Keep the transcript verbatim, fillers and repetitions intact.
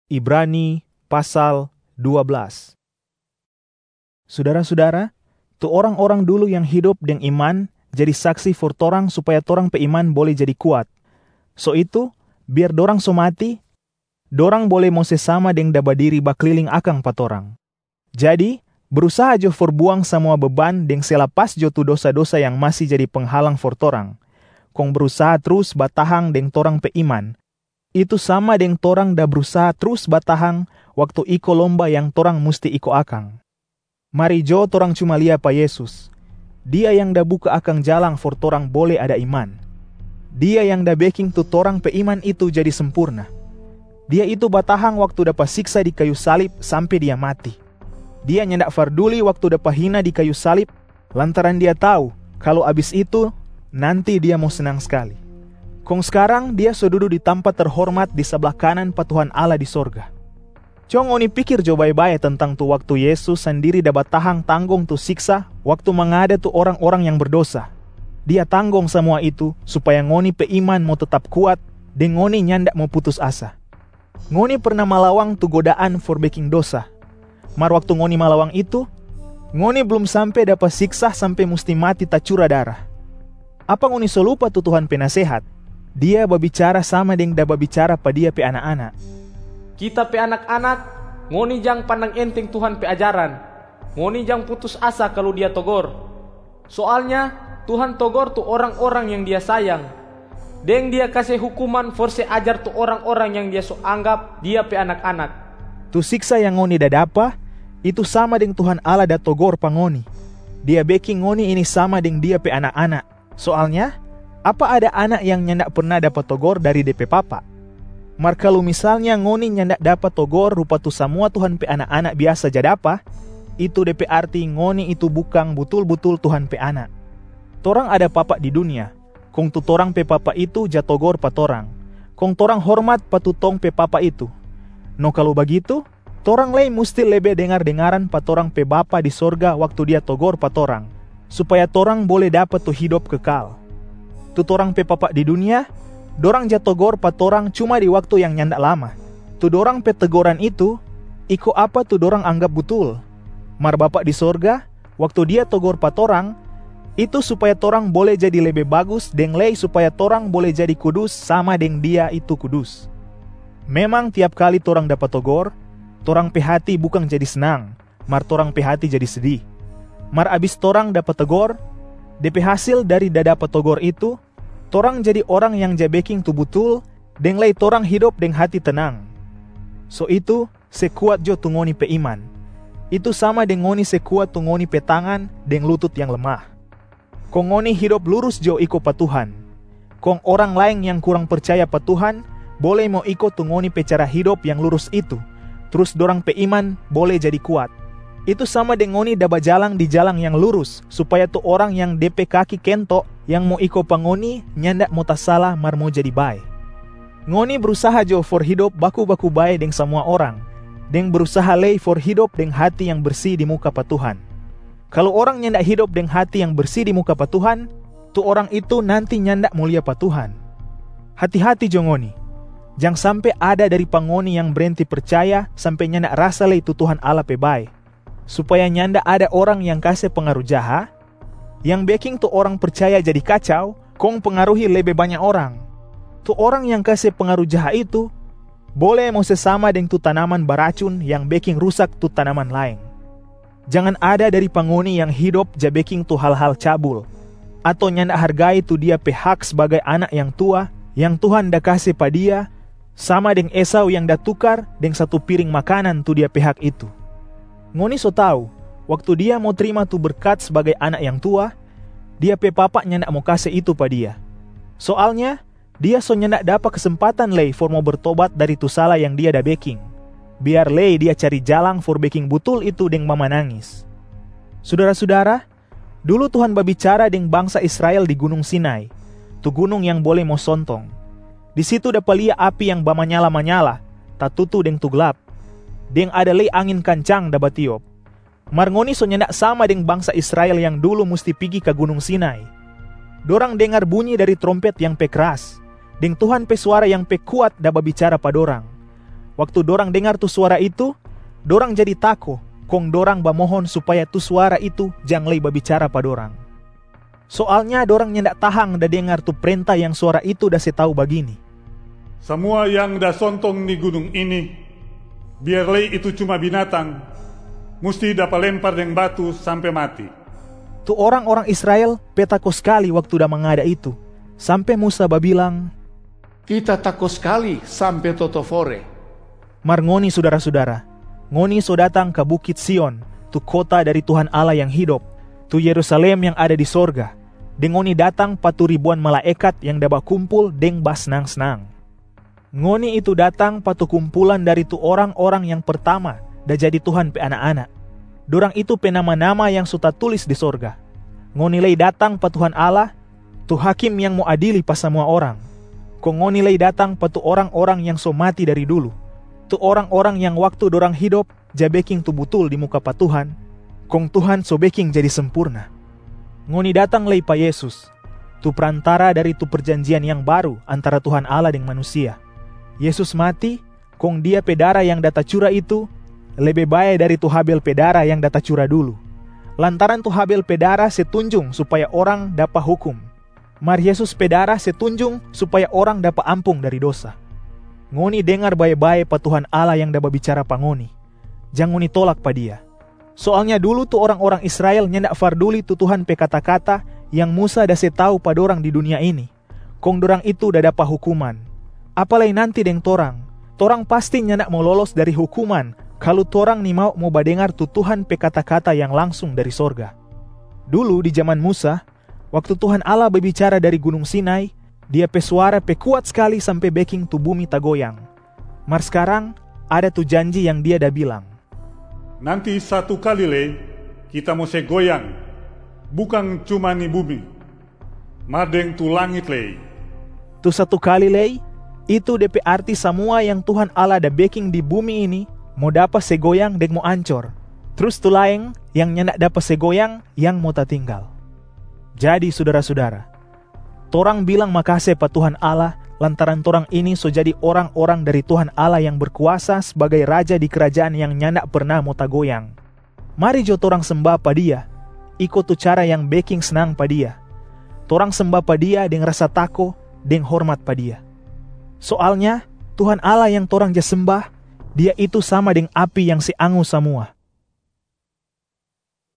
Ibrani pasal dua belas. Saudara-saudara, tu orang-orang dulu yang hidup dengan iman jadi saksi for torang supaya torang pe iman boleh jadi kuat. So itu, biar dorang so mati, dorang boleh mo sesama deng daba diri bakliling akang patorang. Jadi, berusaha jo for buang semua beban deng selapas jo tu dosa-dosa yang masih jadi penghalang for torang. Kong berusaha terus batahang deng torang pe iman. Itu sama deng torang da berusaha terus batahang waktu iko lomba yang torang musti iko akang. Mari jo torang cuma lia pa Yesus. Dia yang da buka akang jalang for torang boleh ada iman. Dia yang da baking tu torang pe iman itu jadi sempurna. Dia itu batahang waktu dapa siksa di kayu salib sampai dia mati. Dia nyendak farduli waktu dapa hina di kayu salib lantaran dia tahu kalau abis itu nanti dia mau senang sekali. Kong sekarang dia so duduk di tempat terhormat di sebelah kanan pa Tuhan Allah di sorga. Cong oni pikir jo baik-baik tentang tu waktu Yesus sendiri dapat tahang tanggung tu siksa waktu mengada tu orang-orang yang berdosa. Dia tanggung semua itu supaya ngoni pe iman mau tetap kuat dan ngoni nyandak mau putus asa. Ngoni pernah malawang tu godaan for baking dosa. Mar waktu ngoni malawang itu, ngoni belum sampai dapat siksa sampai musti mati tak curah darah. Apa ngoni so lupa tu Tuhan penasehat? Dia berbicara sama deng da berbicara pa dia pe anak-anak. Kita pe anak-anak, ngoni jang pandang enteng Tuhan pe ajaran. Ngoni jang putus asa kalau dia togor. Soalnya Tuhan togor tu orang-orang yang dia sayang. Deng dia kasih hukuman for se ajar tu orang-orang yang dia so anggap dia pe anak-anak. Tu siksa yang ngoni da dapa, itu sama deng Tuhan Allah da togor pa ngoni. Dia baking ngoni ini sama deng dia pe anak-anak. Soalnya, apa ada anak yang nyandak pernah dapat togor dari D P papa? Mar kalau misalnya ngoni nyandak dapat togor rupa tu semua Tuhan pe anak-anak biasa jadapa, itu D P arti ngoni itu bukan betul-betul Tuhan pe anak. Torang ada papa di dunia, kong tu torang pe papa itu jatogor pa torang. Kong torang hormat pa tu tong pe papa itu. No kalau begitu, torang lei musti lebe dengar-dengaran pa torang pe bapa di sorga waktu dia togor pa torang, supaya torang boleh dapat tu hidup kekal. Tu torang pe papa di dunia, dorang jatogor pa torang cuma di waktu yang nyandak lama. Tu dorang pe tegoran itu, iko apa tu dorang anggap betul. Mar Bapa di sorga, waktu dia togor pa torang, itu supaya torang boleh jadi lebih bagus deng lei supaya torang boleh jadi kudus sama deng dia itu kudus. Memang tiap kali torang dapat togor, torang pe hati bukan jadi senang, mar torang pe hati jadi sedih. Mar abis torang dapat togor, D P hasil dari dada petogor itu, torang jadi orang yang jabeking tu betul, deng lei torang hidup deng hati tenang. So itu, sekuat jo tu ngoni pe iman. Itu sama deng ngoni sekuat tu ngoni pe tangan deng lutut yang lemah. Kong ngoni hidup lurus jo iko pa Tuhan. Kong orang lain yang kurang percaya pa Tuhan, boleh mau iko tu ngoni pe cara hidup yang lurus itu. Terus dorang pe iman boleh jadi kuat. Itu sama dengan ngoni daba jalang di jalang yang lurus, supaya tu orang yang D P kaki kento yang mau iko pangoni nyandak mau salah mar mau jadi baik. Ngoni berusaha jo for hidup baku-baku baik dengan semua orang, deng berusaha lei for hidup dengan hati yang bersih di muka pa Tuhan. Kalau orang nyandak hidup dengan hati yang bersih di muka pa Tuhan, tu orang itu nanti nyandak mulia pa Tuhan. Hati-hati jo ngoni, jangan sampai ada dari pangoni yang berhenti percaya sampai nyandak rasa lei tu Tuhan Allah pe baik. Supaya nyanda ada orang yang kasih pengaruh jahat, yang baking tu orang percaya jadi kacau, kong pengaruhi lebih banyak orang. Tu orang yang kasih pengaruh jahat itu, boleh mau sesama dengan tu tanaman beracun yang baking rusak tu tanaman lain. Jangan ada dari pangoni yang hidup ja baking tu hal-hal cabul, atau nyanda hargai tu dia pe hak sebagai anak yang tua, yang Tuhan dah kasih pa dia, sama dengan Esau yang dah tukar dengan satu piring makanan tu dia pe hak itu. Ngoni so tahu, waktu dia mau terima tu berkat sebagai anak yang tua, dia pe papa nyandak mau kasih itu pa dia. Soalnya, dia so nyandak dapat kesempatan lei for mau bertobat dari tu salah yang dia dah baking. Biar lei dia cari jalang for baking betul itu deng mama nangis. Saudara-saudara, dulu Tuhan berbicara deng bangsa Israel di Gunung Sinai, tu gunung yang boleh mau sontong. Di situ dapat lihat api yang bamanyala-manyala, tatutu deng tu gelap. Deng ada lei angin kancang da batiop. Mar ngoni so nyandak sama deng bangsa Israel yang dulu musti pergi ke Gunung Sinai. Dorang dengar bunyi dari trompet yang pe keras, deng Tuhan pe suara yang pe kuat da berbicara pa dorang. Waktu dorang dengar tu suara itu, dorang jadi tako, kong dorang bamohon supaya tu suara itu jang lei babicara pa dorang. Soalnya dorang nyendak tahang da dengar tu perintah yang suara itu da setau begini. Semua yang da sontong di gunung ini, biar lei itu cuma binatang, mesti dapat lempar dengan batu sampai mati. Tu orang-orang Israel petako sekali waktu da mengada itu. Sampai Musa babilang, kita takut sekali sampai totofore. Mar ngoni saudara-saudara, ngoni so datang ke Bukit Sion, tu kota dari Tuhan Allah yang hidup, tu Yerusalem yang ada di sorga. Deng ngoni datang patu ribuan malaikat yang da bakumpul deng basnang-senang. Ngoni itu datang patu kumpulan dari tu orang-orang yang pertama da jadi Tuhan pe anak-anak. Dorang itu pe nama-nama yang suta tulis di sorga. Ngoni lei datang pa Tuhan Allah, tu hakim yang mau adili pa semua orang. Kong ngoni lei datang pa tu orang-orang yang so mati dari dulu. Tu orang-orang yang waktu dorang hidup ja beking tu butul di muka pa Tuhan. Kong Tuhan so beking jadi sempurna. Ngoni datang lei pa Yesus, tu perantara dari tu perjanjian yang baru antara Tuhan Allah dengan manusia. Yesus mati, kong dia pe darah yang data cura itu lebih baik dari tu Habel pe darah yang data cura dulu. Lantaran tu Habel pe darah setunjung supaya orang dapat hukum. Mar Yesus pe darah setunjung supaya orang dapat ampung dari dosa. Ngoni dengar baik-baik pa Tuhan Allah yang dapat bicara pa ngoni. Jangan ngoni tolak pa dia. Soalnya dulu tu orang-orang Israel nyendak farduli tu Tuhan pe kata-kata yang Musa dah setau pa dorang di dunia ini. Kong dorang itu dah dapat hukuman. Apalagi nanti deng torang, torang pasti nyendak mau lolos dari hukuman kalau torang ni mau mau badengar tu Tuhan pe kata-kata yang langsung dari sorga. Dulu di zaman Musa, waktu Tuhan Allah berbicara dari Gunung Sinai, dia pe suara pe kuat sekali sampai beking tu bumi tagoyang. Mar sekarang ada tu janji yang dia dah bilang. Nanti satu kali le kita mau segoyang, bukan cuma ni bumi, madeng tu langit le. Tu satu kali le, itu D P arti semua yang Tuhan Allah dah baking di bumi ini mau dapat segoyang deng mau ancor. Terus tu lain yang nyendak dapat segoyang yang mau tak tinggal. Jadi saudara-saudara, torang bilang makasih pa Tuhan Allah lantaran torang ini so jadi orang-orang dari Tuhan Allah yang berkuasa sebagai raja di kerajaan yang nyendak pernah mau tak goyang. Mari jo torang sembah pa dia, ikut tu cara yang baking senang pa dia. Torang sembah pa dia deng rasa tako, deng hormat pa dia. Soalnya Tuhan Allah yang torang ja sembah, dia itu sama dengan api yang si angu semua.